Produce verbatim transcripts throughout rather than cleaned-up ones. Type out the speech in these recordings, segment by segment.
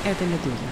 Это «Медуза».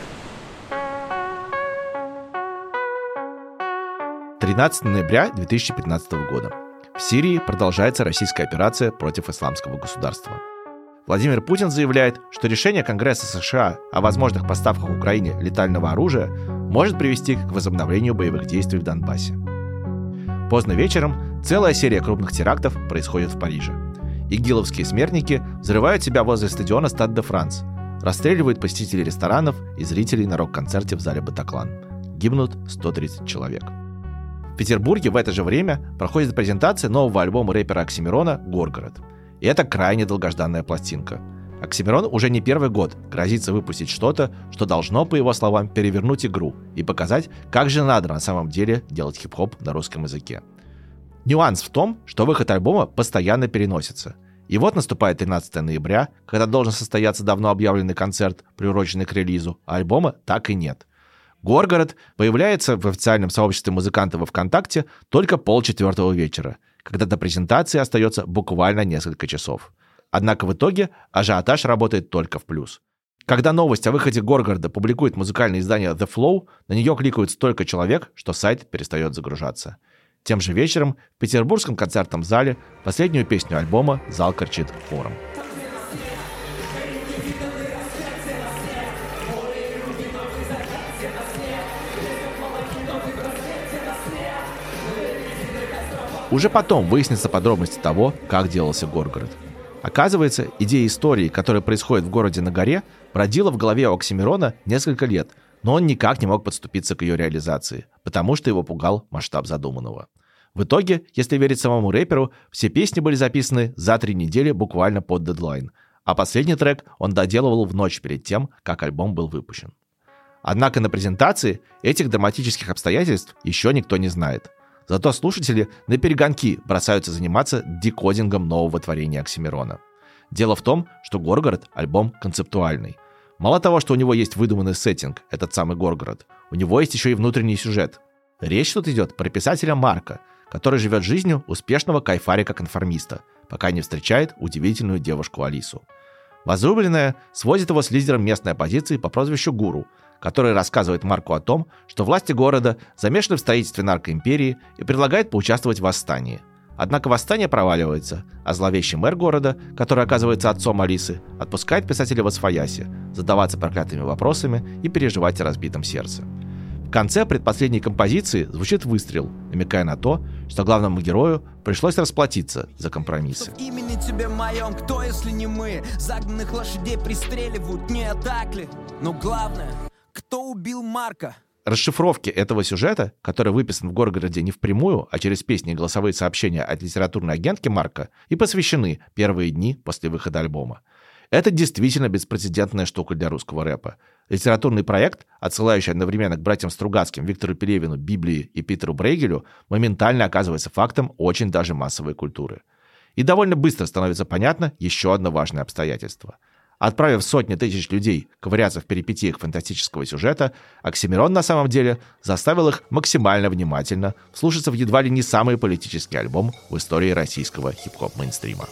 тринадцатого ноября две тысячи пятнадцатого года. В Сирии продолжается российская операция против исламского государства. Владимир Путин заявляет, что решение Конгресса США о возможных поставках Украине летального оружия может привести к возобновлению боевых действий в Донбассе. Поздно вечером целая серия крупных терактов происходит в Париже. Игиловские смертники взрывают себя возле стадиона Стад де Франс, расстреливают посетителей ресторанов и зрителей на рок-концерте в зале Батаклан. Гибнут сто тридцать человек. В Петербурге в это же время проходит презентация нового альбома рэпера Оксимирона «Горгород». И это крайне долгожданная пластинка. Оксимирон уже не первый год грозится выпустить что-то, что должно, по его словам, перевернуть игру и показать, как же надо на самом деле делать хип-хоп на русском языке. Нюанс в том, что выход альбома постоянно переносится. И вот наступает тринадцатого ноября, когда должен состояться давно объявленный концерт, приуроченный к релизу, а альбома так и нет. «Горгород» появляется в официальном сообществе музыкантов во ВКонтакте только полчетвертого вечера, когда до презентации остается буквально несколько часов. Однако в итоге ажиотаж работает только в плюс. Когда новость о выходе «Горгорода» публикует музыкальное издание The Flow, на нее кликают столько человек, что сайт перестает загружаться. Тем же вечером в петербургском концертном зале последнюю песню альбома зал кричит хором. Уже потом выяснятся подробности того, как делался «Горгород». Оказывается, идея истории, которая происходит в городе на горе, бродила в голове у Оксимирона несколько лет, но он никак не мог подступиться к ее реализации, потому что его пугал масштаб задуманного. В итоге, если верить самому рэперу, все песни были записаны за три недели буквально под дедлайн, а последний трек он доделывал в ночь перед тем, как альбом был выпущен. Однако на презентации этих драматических обстоятельств еще никто не знает. Зато слушатели на перегонки бросаются заниматься декодингом нового творения Оксимирона. Дело в том, что «Горгород» — альбом концептуальный. Мало того, что у него есть выдуманный сеттинг, этот самый Горгород, у него есть еще и внутренний сюжет. Речь тут идет про писателя Марка, который живет жизнью успешного кайфарика-конформиста, пока не встречает удивительную девушку Алису. Возлюбленная сводит его с лидером местной оппозиции по прозвищу Гуру, который рассказывает Марку о том, что власти города замешаны в строительстве наркоимперии и предлагает поучаствовать в восстании. Однако восстание проваливается, а зловещий мэр города, который оказывается отцом Алисы, отпускает писателя восвояси, задаваться проклятыми вопросами и переживать о разбитом сердце. В конце предпоследней композиции звучит выстрел, намекая на то, что главному герою пришлось расплатиться за компромиссы. В имени тебе моем, кто, если не мы? Загнанных лошадей пристреливают, не так ли? Но главное, кто убил Марка? Расшифровки этого сюжета, который выписан в «Горгороде» не впрямую, а через песни и голосовые сообщения от литературной агентки Марка, и посвящены первые дни после выхода альбома. Это действительно беспрецедентная штука для русского рэпа. Литературный проект, отсылающий одновременно к братьям Стругацким, Виктору Пелевину, Библии и Питеру Брейгелю, моментально оказывается фактом очень даже массовой культуры. И довольно быстро становится понятно еще одно важное обстоятельство. Отправив сотни тысяч людей ковыряться в перипетиях фантастического сюжета, Оксимирон на самом деле заставил их максимально внимательно вслушаться в едва ли не самый политический альбом в истории российского хип-хоп-мейнстрима.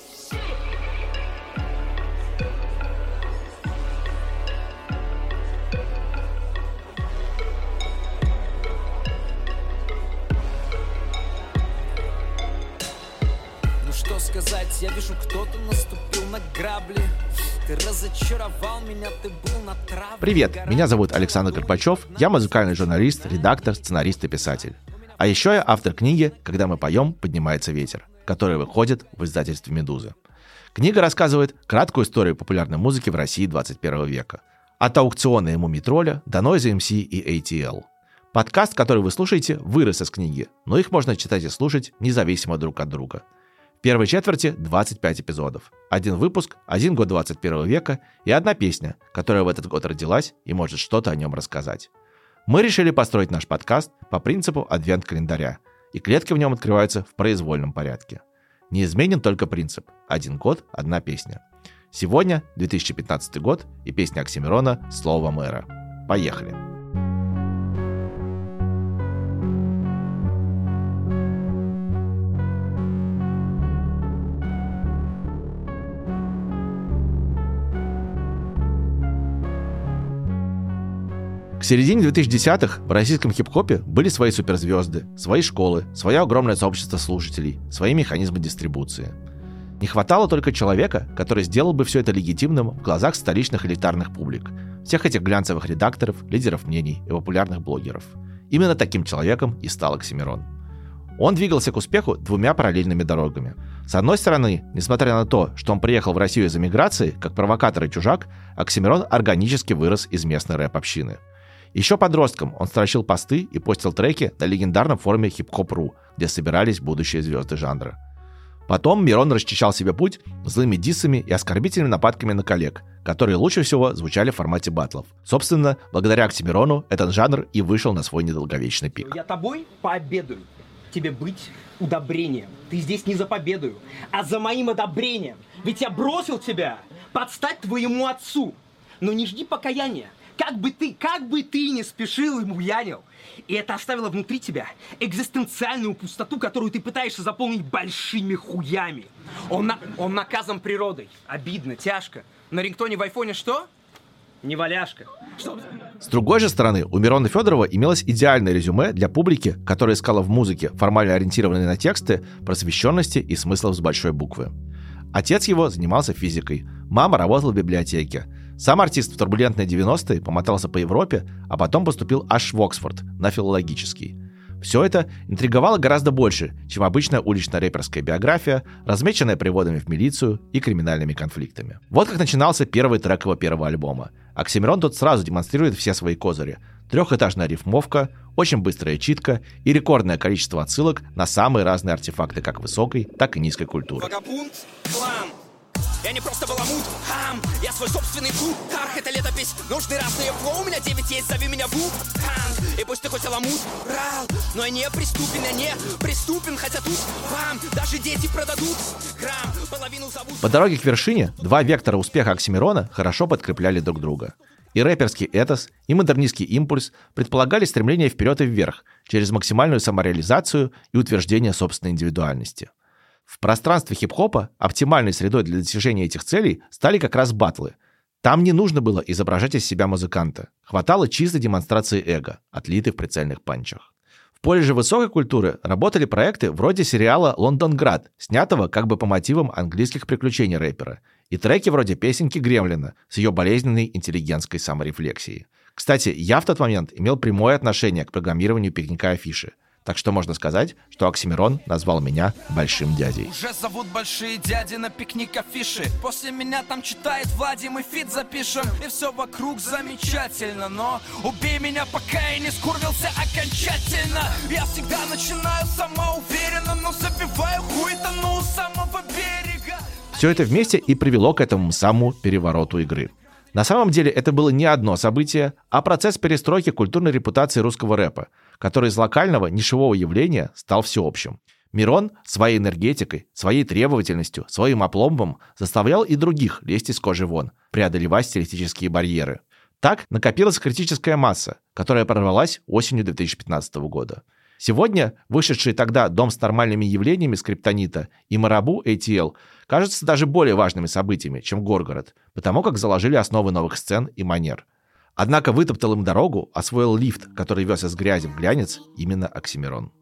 Ну что сказать, я вижу, кто-то наступил на грабли. Ты разочаровал меня, ты был на траве. Привет, меня зовут Александр Горбачев, я музыкальный журналист, редактор, сценарист и писатель. А еще я автор книги «Когда мы поем, поднимается ветер», которая выходит в издательстве «Медуза». Книга рассказывает краткую историю популярной музыки в России двадцать первого века. От аукциона и Мумий-тролля до Noise эм си и эй ти эл. Подкаст, который вы слушаете, вырос из книги, но их можно читать и слушать независимо друг от друга. В первой четверти двадцать пять эпизодов. Один выпуск, один год двадцать первого века и одна песня, которая в этот год родилась и может что-то о нем рассказать. Мы решили построить наш подкаст по принципу адвент-календаря, и клетки в нем открываются в произвольном порядке. Неизменен только принцип «один год, одна песня». Сегодня две тысячи пятнадцатый год и песня Оксимирона «Слово мэра». Поехали! К середине двухтысячных в российском хип-хопе были свои суперзвезды, свои школы, свое огромное сообщество слушателей, свои механизмы дистрибуции. Не хватало только человека, который сделал бы все это легитимным в глазах столичных элитарных публик, всех этих глянцевых редакторов, лидеров мнений и популярных блогеров. Именно таким человеком и стал Оксимирон. Он двигался к успеху двумя параллельными дорогами. С одной стороны, несмотря на то, что он приехал в Россию из эмиграции, как провокатор и чужак, Оксимирон органически вырос из местной рэп-общины. Еще подростком он строчил посты и постил треки на легендарном форуме хип-хоп точка ру, где собирались будущие звезды жанра. Потом Мирон расчищал себе путь злыми диссами и оскорбительными нападками на коллег, которые лучше всего звучали в формате баттлов. Собственно, благодаря Оксимирону этот жанр и вышел на свой недолговечный пик. Я тобой пообедаю. Тебе быть удобрением. Ты здесь не за победою, а за моим одобрением. Ведь я бросил тебя подстать твоему отцу. Но не жди покаяния. Как бы ты, как бы ты не спешил и буянил. И это оставило внутри тебя экзистенциальную пустоту, которую ты пытаешься заполнить большими хуями. Он, на, он наказан природой. Обидно, тяжко. На рингтоне в айфоне что? Неваляшка. Что? С другой же стороны, у Мирона Федорова имелось идеальное резюме для публики, которая искала в музыке, формально ориентированной на тексты, просвещенности и смыслов с большой буквы. Отец его занимался физикой, мама работала в библиотеке. Сам артист в турбулентные девяностые помотался по Европе, а потом поступил аж в Оксфорд, на филологический. Все это интриговало гораздо больше, чем обычная улично-рэперская биография, размеченная приводами в милицию и криминальными конфликтами. Вот как начинался первый трек его первого альбома. Оксимирон тут сразу демонстрирует все свои козыри. Трехэтажная рифмовка, очень быстрая читка и рекордное количество отсылок на самые разные артефакты как высокой, так и низкой культуры. Вагабунт, клан. Я не просто баламут, хам, я свой собственный труд. Тарх, это летопись, нужны разные флоу. У меня девять есть, зови меня Вуп, хан. И пусть ты хоть аламут, рал, но я не приступен, я не преступен. Хотя тут вам даже дети продадут грамм, половину зовут. По дороге к вершине два вектора успеха Оксимирона хорошо подкрепляли друг друга. И рэперский этос, и модернистский импульс предполагали стремление вперед и вверх, через максимальную самореализацию и утверждение собственной индивидуальности. В пространстве хип-хопа оптимальной средой для достижения этих целей стали как раз баттлы. Там не нужно было изображать из себя музыканта. Хватало чистой демонстрации эго, отлитой в прицельных панчах. В поле же высокой культуры работали проекты вроде сериала «Лондонград», снятого как бы по мотивам английских приключений рэпера, и треки вроде песенки Гремлина с ее болезненной интеллигентской саморефлексией. Кстати, я в тот момент имел прямое отношение к программированию пикника афиши. Так что можно сказать, что Оксимирон назвал меня большим дядей. Уже зовут большие дяди на пикник афиши. После меня там читает Владим и фит запишем. И все вокруг замечательно, но убей меня, пока я не скурвился окончательно. Я всегда начинаю самоуверенно, но забиваю хуй, тону у самого берега. Все это вместе и привело к этому самому перевороту игры. На самом деле это было не одно событие, а процесс перестройки культурной репутации русского рэпа, который из локального нишевого явления стал всеобщим. Мирон своей энергетикой, своей требовательностью, своим опломбом заставлял и других лезть из кожи вон, преодолевать стилистические барьеры. Так накопилась критическая масса, которая прорвалась осенью две тысячи пятнадцатого года. Сегодня вышедший тогда «Дом с нормальными явлениями» Скриптонита и «Марабу» эй ти эл кажутся даже более важными событиями, чем «Горгород», потому как заложили основы новых сцен и манер. Однако вытоптал им дорогу, освоил лифт, который вез из грязи в глянец, именно Оксимирон.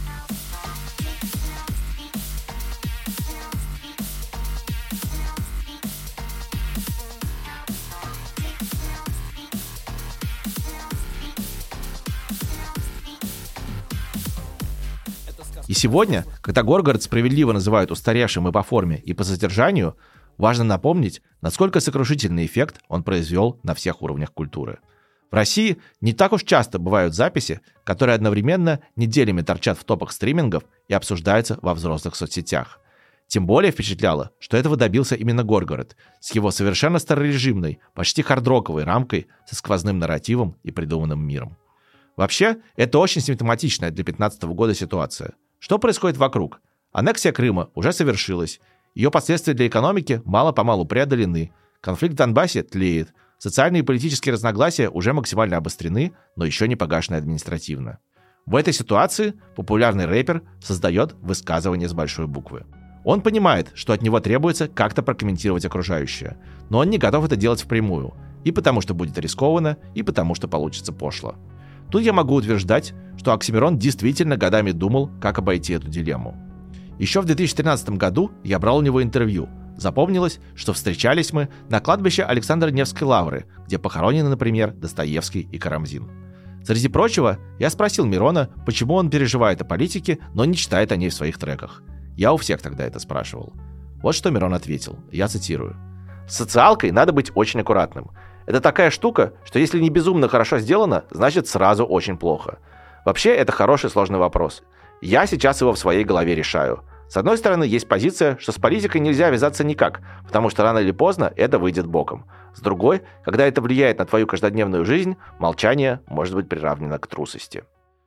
И сегодня, когда Горгород справедливо называют устаревшим и по форме, и по содержанию, важно напомнить, насколько сокрушительный эффект он произвел на всех уровнях культуры. В России не так уж часто бывают записи, которые одновременно неделями торчат в топах стримингов и обсуждаются во взрослых соцсетях. Тем более впечатляло, что этого добился именно Горгород, с его совершенно старорежимной, почти хардроковой рамкой со сквозным нарративом и придуманным миром. Вообще, это очень симптоматичная для две тысячи пятнадцатого года ситуация. Что происходит вокруг? Аннексия Крыма уже совершилась. Ее последствия для экономики мало-помалу преодолены. Конфликт в Донбассе тлеет. Социальные и политические разногласия уже максимально обострены, но еще не погашены административно. В этой ситуации популярный рэпер создает высказывание с большой буквы. Он понимает, что от него требуется как-то прокомментировать окружающее, но он не готов это делать впрямую, и потому что будет рискованно, и потому что получится пошло. Тут я могу утверждать, что Оксимирон действительно годами думал, как обойти эту дилемму. Еще в две тысячи тринадцатом году я брал у него интервью. Запомнилось, что встречались мы на кладбище Александра Невской лавры, где похоронены, например, Достоевский и Карамзин. Среди прочего, я спросил Мирона, почему он переживает о политике, но не читает о ней в своих треках. Я у всех тогда это спрашивал. Вот что Мирон ответил, я цитирую. «С социалкой надо быть очень аккуратным. Это такая штука, что если не безумно хорошо сделано, значит сразу очень плохо. Вообще, это хороший сложный вопрос. Я сейчас его в своей голове решаю. С одной стороны, есть позиция, что с политикой нельзя вязаться никак, потому что рано или поздно это выйдет боком. С другой, когда это влияет на твою каждодневную жизнь, молчание может быть приравнено к трусости».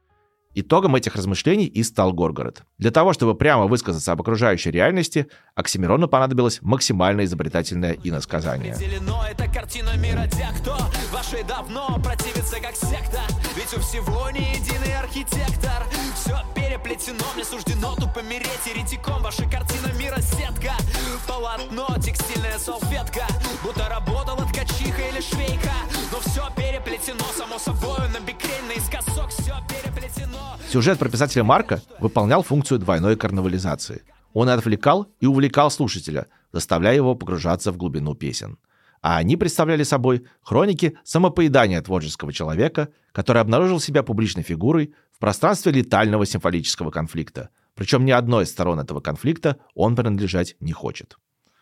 Итогом этих размышлений и стал Горгород. Для того, чтобы прямо высказаться об окружающей реальности, Оксимирону понадобилось максимально изобретательное иносказание. Это картина мира тех, кто вашей давно противится как секта. Ведь у всего не единый архитектор. Все переплетено, мне суждено тупо помереть еретиком. Ваша картина мира сетка. Полотно, текстильная салфетка. Будто работала ткачиха или швейка. Но все переплетено, само собой, на бикрень, наискосок, все переплетено. Сюжет про писателя Марка выполнял функцию двойной карнавализации. Он и отвлекал, и увлекал слушателя, заставляя его погружаться в глубину песен. А они представляли собой хроники самопоедания творческого человека, который обнаружил себя публичной фигурой в пространстве летального симфолического конфликта. Причем ни одной из сторон этого конфликта он принадлежать не хочет.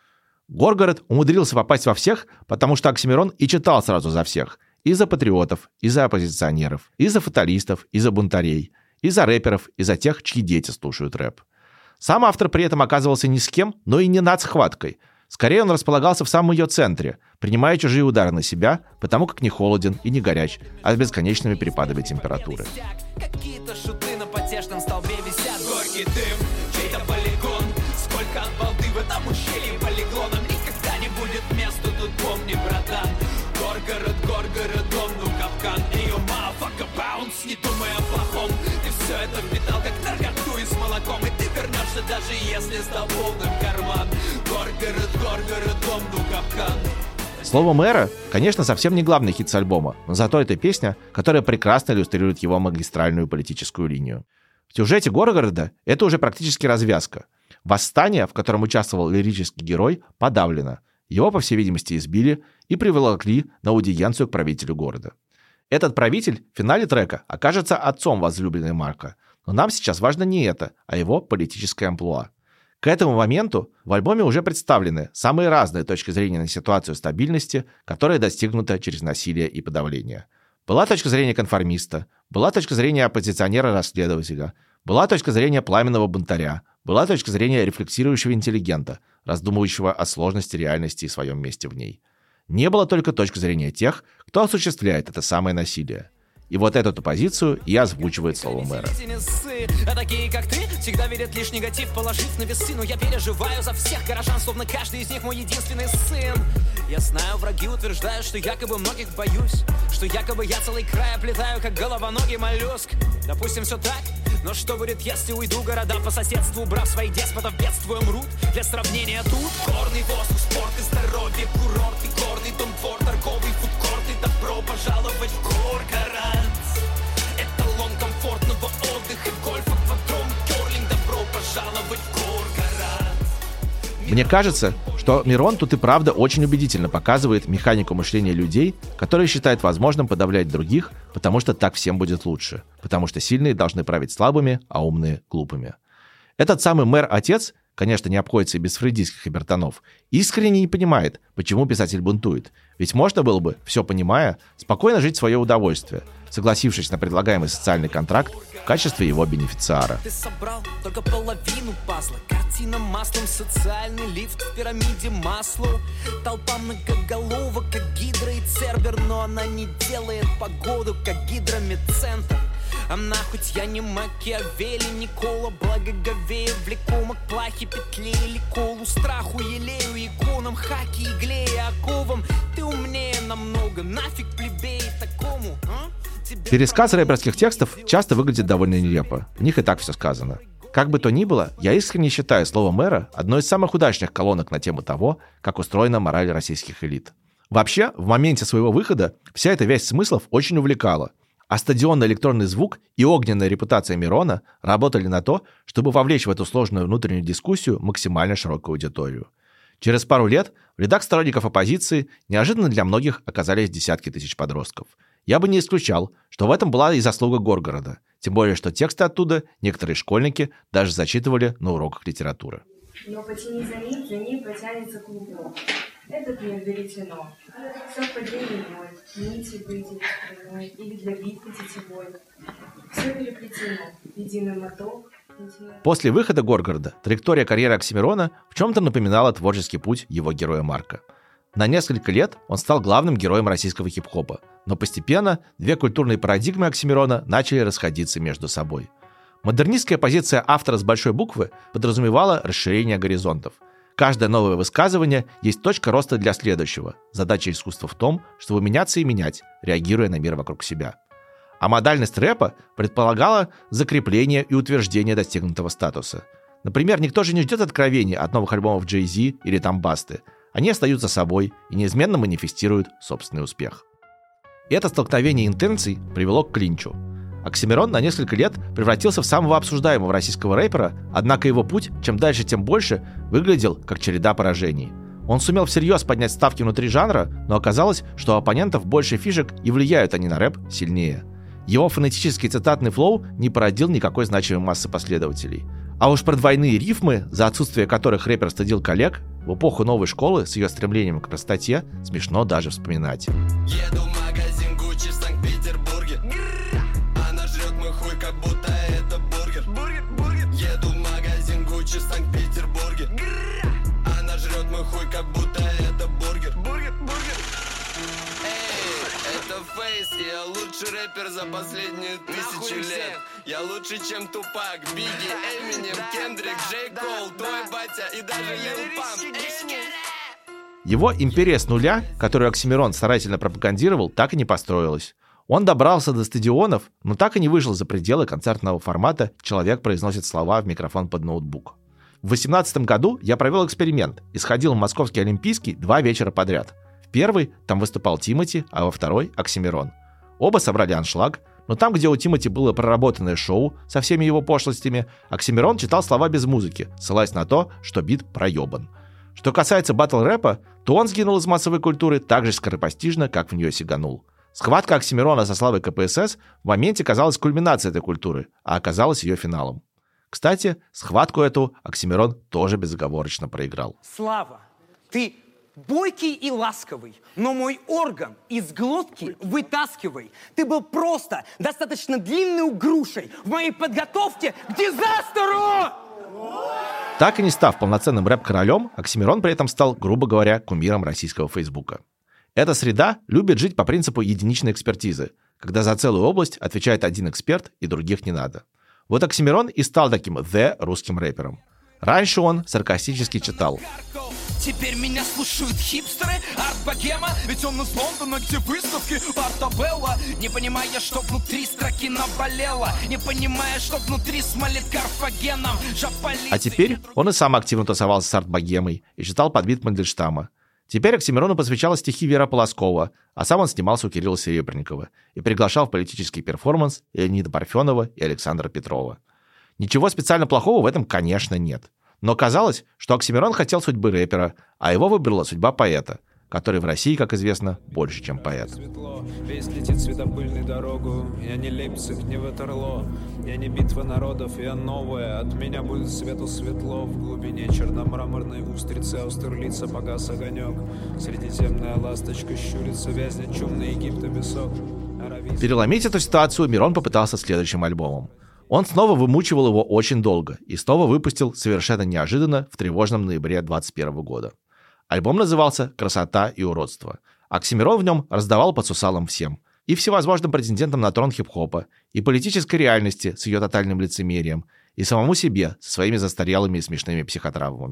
Горгород умудрился попасть во всех, потому что Оксимирон и читал сразу за всех. И за патриотов, и за оппозиционеров, и за фаталистов, и за бунтарей, и за рэперов, и за тех, чьи дети слушают рэп. Сам автор при этом оказывался ни с кем, но и не нацхваткой. Скорее, он располагался в самом ее центре, принимая чужие удары на себя, потому как не холоден и не горяч, а с бесконечными перепадами температуры. Какие-то шуты на потешном столбе висят. Горький дым, чей-то полигон. Сколько от балды в этом ущелье полиглоном. Никогда не будет места, тут помни, братан. Горгород, Горгород, дом, ну капкан. Эй, о, motherfucker, bounce, не думай о плохом. Ты все это впитал, как наркоту и с молоком. И ты вернешься, даже если стал полным карман. Горгород, Горгород, дом, ну капкан. Слово мэра, конечно, совсем не главный хит с альбома, но зато это песня, которая прекрасно иллюстрирует его магистральную политическую линию. В сюжете Горгорода это уже практически развязка. Восстание, в котором участвовал лирический герой, подавлено. Его, по всей видимости, избили и приволокли на аудиенцию к правителю города. Этот правитель в финале трека окажется отцом возлюбленной Марка. Но нам сейчас важно не это, а его политическое амплуа. К этому моменту в альбоме уже представлены самые разные точки зрения на ситуацию стабильности, которая достигнута через насилие и подавление. Была точка зрения конформиста, была точка зрения оппозиционера-расследователя, была точка зрения пламенного бунтаря, была точка зрения рефлексирующего интеллигента, раздумывающего о сложности реальности и своем месте в ней. Не было только точки зрения тех, кто осуществляет это самое насилие. И вот эту позицию и озвучивает слово мэра. А такие, как ты, всегда верят лишь негатив, положив на весы. Но я переживаю за всех горожан, словно каждый из них мой единственный сын. Я знаю, враги утверждают, что якобы многих боюсь, что якобы я целый край оплетаю, как головоногий моллюск. Допустим, все так, но что будет, если уйду города по соседству, убрав своих деспотов, бедствуя мрут? Для сравнения тут горный воздух, спорт и здоровье, курорт и горный дом, двор, торговый фудкорт и добро пожаловать в Горгород. Эталон комфортного отдыха, гольф, аквадром, керлинг, добро пожаловать в Горгород. Мне кажется, что Мирон тут и правда очень убедительно показывает механику мышления людей, которые считают возможным подавлять других, потому что так всем будет лучше, потому что сильные должны править слабыми, а умные — глупыми. Этот самый мэр-отец, конечно, не обходится и без фрейдистских обертонов, искренне не понимает, почему писатель бунтует. Ведь можно было бы, все понимая, спокойно жить в свое удовольствие, согласившись на предлагаемый социальный контракт в качестве его бенефициара. Ты собрал только половину пазла. Картина маслом, социальный лифт в пирамиде Маслоу. Толпа многоголовок, как Гидра и Цербер, но она не делает погоду, как гидромедцентр. А нахуй я не Макиавелли, Никола, благоговею, влекома к плахе, петле или колу, страху, елею, иконам, хаки, иглея, оковам. Ты умнее намного, нафиг плебей такому, а? Пересказ рэперских текстов часто выглядит довольно нелепо. В них и так все сказано. Как бы то ни было, я искренне считаю слово мэра одной из самых удачных колонок на тему того, как устроена мораль российских элит. Вообще, в моменте своего выхода вся эта вязь смыслов очень увлекала, а стадионный электронный звук и огненная репутация Мирона работали на то, чтобы вовлечь в эту сложную внутреннюю дискуссию максимально широкую аудиторию. Через пару лет в рядах сторонников оппозиции неожиданно для многих оказались десятки тысяч подростков. Я бы не исключал, что в этом была и заслуга Горгорода, тем более, что тексты оттуда некоторые школьники даже зачитывали на уроках литературы. Но потяни за ним, за ним потянется клубок. Этот мир веретено. Совпадение ноль, нити выйдет струной или для битвы тетивой. Все переплетено, единый моток. После выхода Горгорода траектория карьеры Оксимирона в чем-то напоминала творческий путь его героя Марка. На несколько лет он стал главным героем российского хип-хопа, но постепенно две культурные парадигмы Оксимирона начали расходиться между собой. Модернистская позиция автора с большой буквы подразумевала расширение горизонтов. Каждое новое высказывание есть точка роста для следующего. Задача искусства в том, чтобы меняться и менять, реагируя на мир вокруг себя. А модальность рэпа предполагала закрепление и утверждение достигнутого статуса. Например, никто же не ждет откровений от новых альбомов Jay-Z или там Басты. Они остаются собой и неизменно манифестируют собственный успех. И это столкновение интенций привело к клинчу. Оксимирон на несколько лет превратился в самого обсуждаемого российского рэпера, однако его путь, чем дальше, тем больше, выглядел как череда поражений. Он сумел всерьез поднять ставки внутри жанра, но оказалось, что у оппонентов больше фишек и влияют они на рэп сильнее. Его фонетический цитатный флоу не породил никакой значимой массы последователей. А уж про двойные рифмы, за отсутствие которых рэпер стыдил коллег, в эпоху новой школы с ее стремлением к простоте смешно даже вспоминать. Еду в магазин Гуччи в Санкт-Петербурге. Она жрет мой хуй, как будто это бургер. Еду в магазин Гуччи в Санкт-Петербурге. Она жрет мой хуй, как будто это бургер. Эй, это Фейс, я лучший рэпер за последние тысячу лет. Я лучше, чем Тупак, Бигги, Эминем, Кендрик, Джей Кол, твой батя и даже Лил Памп. Его империя с нуля, которую Оксимирон старательно пропагандировал, так и не построилась. Он добрался до стадионов, но так и не вышел за пределы концертного формата «Человек произносит слова в микрофон под ноутбук». В две тысячи восемнадцатом году я провел эксперимент и сходил в Московский Олимпийский два вечера подряд. В первый там выступал Тимати, а во второй – Оксимирон. Оба собрали аншлаг, но там, где у Тимати было проработанное шоу со всеми его пошлостями, Оксимирон читал слова без музыки, ссылаясь на то, что бит проебан. Что касается батл-рэпа, то он сгинул из массовой культуры так же скоропостижно, как в нее сиганул. Схватка Оксимирона со славой ка пэ эс эс в моменте казалась кульминацией этой культуры, а оказалась ее финалом. Кстати, схватку эту Оксимирон тоже безоговорочно проиграл. Слава, ты бойкий и ласковый, но мой орган из глотки вытаскивай. Ты был просто достаточно длинной грушей в моей подготовке к дизастеру! Так и не став полноценным рэп-королем, Оксимирон при этом стал, грубо говоря, кумиром российского Фейсбука. Эта среда любит жить по принципу единичной экспертизы, когда за целую область отвечает один эксперт и других не надо. Вот Оксимирон и стал таким «the» русским рэпером. Раньше он саркастически читал: Теперь меня слушают хипстеры, арт-богема, ведь он из Лондона, где выставки Артабелла. Не понимая, что внутри строки наболело, не понимая, что внутри смолит Карфагеном. А теперь он и сам активно тусовался с арт-богемой и читал под бит Мандельштама. Теперь Оксимирону посвящала стихи Вера Полоскова, а сам он снимался у Кирилла Серебренникова и приглашал в политический перформанс Леонида Парфенова и Александра Петрова. Ничего специально плохого в этом, конечно, нет. Но казалось, что Оксимирон хотел судьбы рэпера, а его выбрала судьба поэта, который в России, как известно, больше, чем поэт. Светло, весь летит светопыльной дорогу. Я не Лейпциг, не Ватерлоо. Я не битва народов, я новая. От меня будет свету светло. В глубине черномраморной устрицы Аустерлица погас огонек. Средиземная ласточка щурится, вязнет чумный Египта песок. Аравийский... Переломить эту ситуацию Мирон попытался следующим альбомом. Он снова вымучивал его очень долго и снова выпустил совершенно неожиданно в тревожном ноябре двадцать первого года. Альбом назывался «Красота и уродство». Оксимирон в нем раздавал по сусалам всем. И всевозможным претендентам на трон хип-хопа, и политической реальности с ее тотальным лицемерием, и самому себе со своими застарелыми и смешными психотравмами.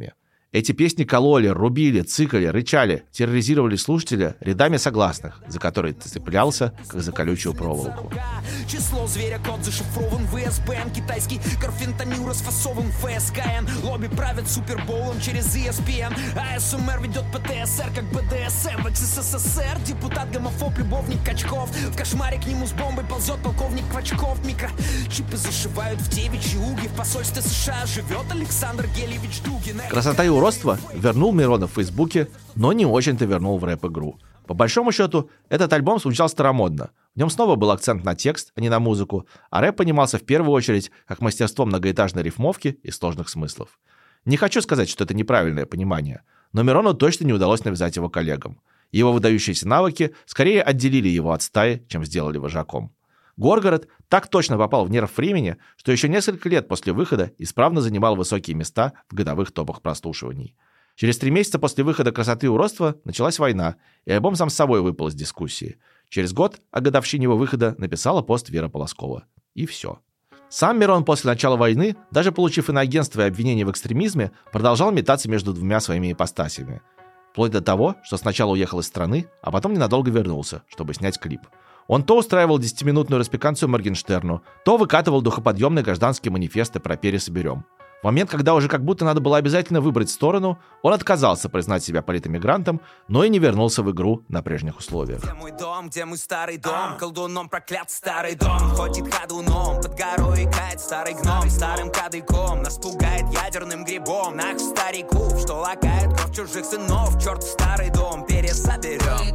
Эти песни кололи, рубили, цикали, рычали, терроризировали слушателя рядами согласных, за которые ты цеплялся, как за колючую проволоку. Число зверя, код зашифрован в эс бэ эм. Китайский карфентанил расфасован в эф эс ка эн. Лобби правят супербоулом через и эс пи эн. а эс эм эр ведет пэ тэ эс эр как бэ дэ эс эм. В экс эс эс эс эр депутат, гомофоб, любовник Качков. В кошмаре к нему с бомбой ползет полковник Квачков. Микрочипы зашивают в девичьи уги. В посольстве США живет Александр Гелевич Дугин. Красота и уродство вернул Миронов в Фейсбуке, но не очень-то вернул в рэп-игру. По большому счету, этот альбом звучал старомодно. В нем снова был акцент на текст, а не на музыку, а рэп понимался в первую очередь как мастерство многоэтажной рифмовки и сложных смыслов. Не хочу сказать, что это неправильное понимание, но Мирону точно не удалось навязать его коллегам. Его выдающиеся навыки скорее отделили его от стаи, чем сделали вожаком. Горгород так точно попал в нерв времени, что еще несколько лет после выхода исправно занимал высокие места в годовых топах прослушиваний. Через три месяца после выхода «Красоты и уродства» началась война, и альбом сам с собой выпал из дискуссии. Через год о годовщине его выхода написала пост Вера Полоскова. И все. Сам Мирон после начала войны, даже получив иноагентство и обвинение в экстремизме, продолжал метаться между двумя своими ипостасями. Вплоть до того, что сначала уехал из страны, а потом ненадолго вернулся, чтобы снять клип. Он то устраивал десятиминутную распеканцию Моргенштерну, то выкатывал духоподъемные гражданские манифесты про «пересоберем». В момент, когда уже как будто надо было обязательно выбрать сторону, он отказался признать себя политэмигрантом, но и не вернулся в игру на прежних условиях. Где мой дом, где мой старый дом? Колдуном проклят старый дом. Ходит ходуном, под горой кает старый гном. Старым кадыком нас пугает ядерным грибом. Нах стариков, что лакает кровь чужих сынов. Черт, старый дом, пересоберем.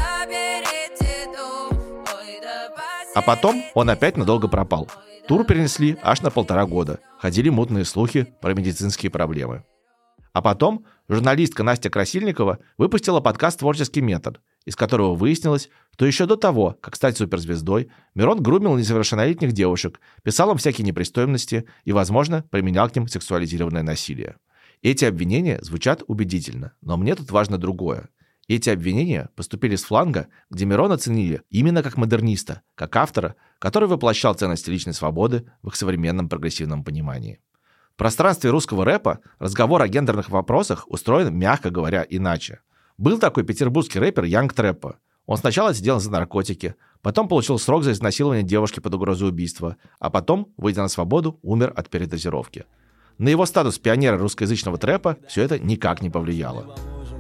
А потом он опять надолго пропал. Тур перенесли аж на полтора года. Ходили мутные слухи про медицинские проблемы. А потом журналистка Настя Красильникова выпустила подкаст «Творческий метод», из которого выяснилось, что еще до того, как стать суперзвездой, Мирон грумил несовершеннолетних девушек, писал им всякие непристойности и, возможно, применял к ним сексуализированное насилие. Эти обвинения звучат убедительно, но мне тут важно другое. Эти обвинения поступили с фланга, где Мирона ценили именно как модерниста, как автора, который воплощал ценности личной свободы в их современном прогрессивном понимании. В пространстве русского рэпа разговор о гендерных вопросах устроен, мягко говоря, иначе. Был такой петербургский рэпер Янг Трэпа. Он сначала сидел за наркотики, потом получил срок за изнасилование девушки под угрозой убийства, а потом, выйдя на свободу, умер от передозировки. На его статус пионера русскоязычного трэпа все это никак не повлияло.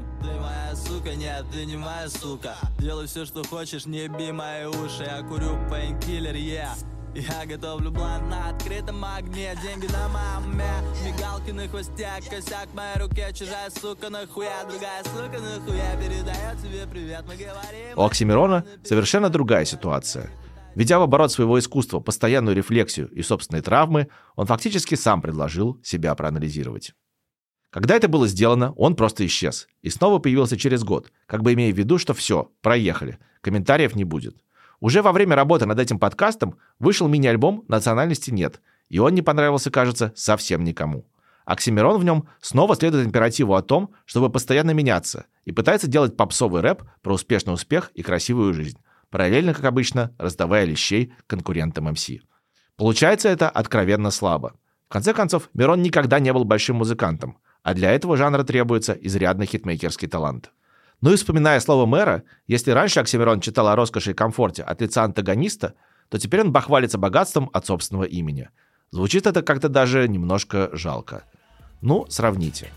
Нет, ты не моя сука. Делай все, что хочешь, не еби мои уши. Я курю пейнкиллер, yeah. Я готовлю блант на открытом огне. Деньги на моем уме, мигалки на хвосте, косяк в моей руке. Чужая сука нахуя, другая сука нахуя передает тебе привет, мы говорим. У Оксимирона совершенно другая ситуация. Ведя в оборот своего искусства постоянную рефлексию и собственные травмы, он фактически сам предложил себя проанализировать. Когда это было сделано, он просто исчез и снова появился через год, как бы имея в виду, что все, проехали, комментариев не будет. Уже во время работы над этим подкастом вышел мини-альбом «Национальности нет», и он не понравился, кажется, совсем никому. Оксимирон в нем снова следует императиву о том, чтобы постоянно меняться, и пытается делать попсовый рэп про успешный успех и красивую жизнь, параллельно, как обычно, раздавая лещей конкурентам эм си. Получается это откровенно слабо. В конце концов, Мирон никогда не был большим музыкантом, а для этого жанра требуется изрядный хитмейкерский талант. Ну и вспоминая слово мэра, если раньше Оксимирон читал о роскоши и комфорте от лица антагониста, то теперь он бахвалится богатством от собственного имени. Звучит это как-то даже немножко жалко. Ну, сравните.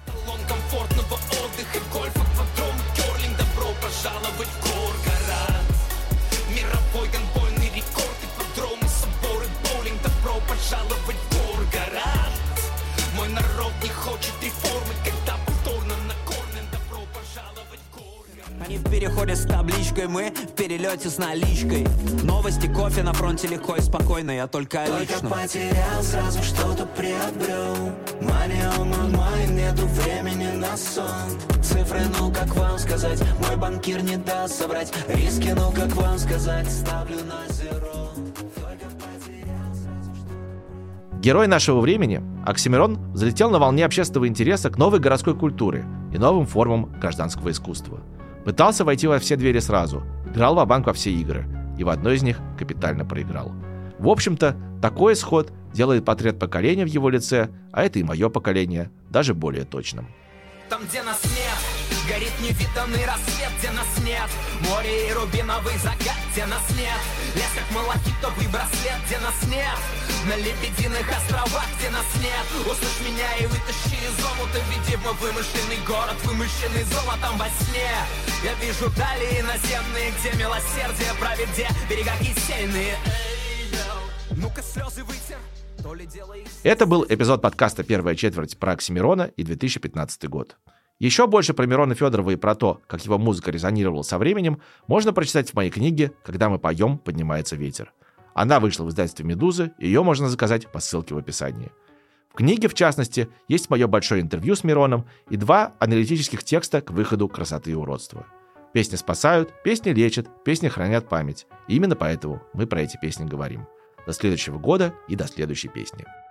Они в переходе с табличкой, мы в перелете с наличкой. Новости, кофе на фронте легко и спокойно, я только лично. Только потерял, сразу что-то приобрел. Money on my mind, нету времени на сон. Цифры, ну как вам сказать, мой банкир не даст собрать. Риски, ну как вам сказать, ставлю на зеро. Герой нашего времени, Оксимирон, взлетел на волне общественного интереса к новой городской культуре и новым формам гражданского искусства. Пытался войти во все двери сразу, играл ва-банк во все игры, и в одной из них капитально проиграл. В общем-то, такой исход делает портрет поколения в его лице, а это и мое поколение, даже более точным. там, где нас нет. Горит невиданный рассвет, где нас нет. Море и рубиновый закат, где нас нет. Лес как малахитовый браслет, где нас нет. На лебединых островах, где нас нет. Услышь меня и вытащи из омута. Видимо, вымышленный город, вымышленный золотом во сне. Я вижу дали иноземные, где милосердие правит, где берега кисельные. Ну-ка слезы вытер. Это был эпизод подкаста «Первая четверть» про Оксимирона и две тысячи пятнадцатый год. Еще больше про Мирона Федорова и про то, как его музыка резонировала со временем, можно прочитать в моей книге «Когда мы поем, поднимается ветер». Она вышла в издательстве «Медузы», и ее можно заказать по ссылке в описании. В книге, в частности, есть мое большое интервью с Мироном и два аналитических текста к выходу «Красоты и уродства». Песни спасают, песни лечат, песни хранят память. И именно поэтому мы про эти песни говорим. До следующего года и до следующей песни.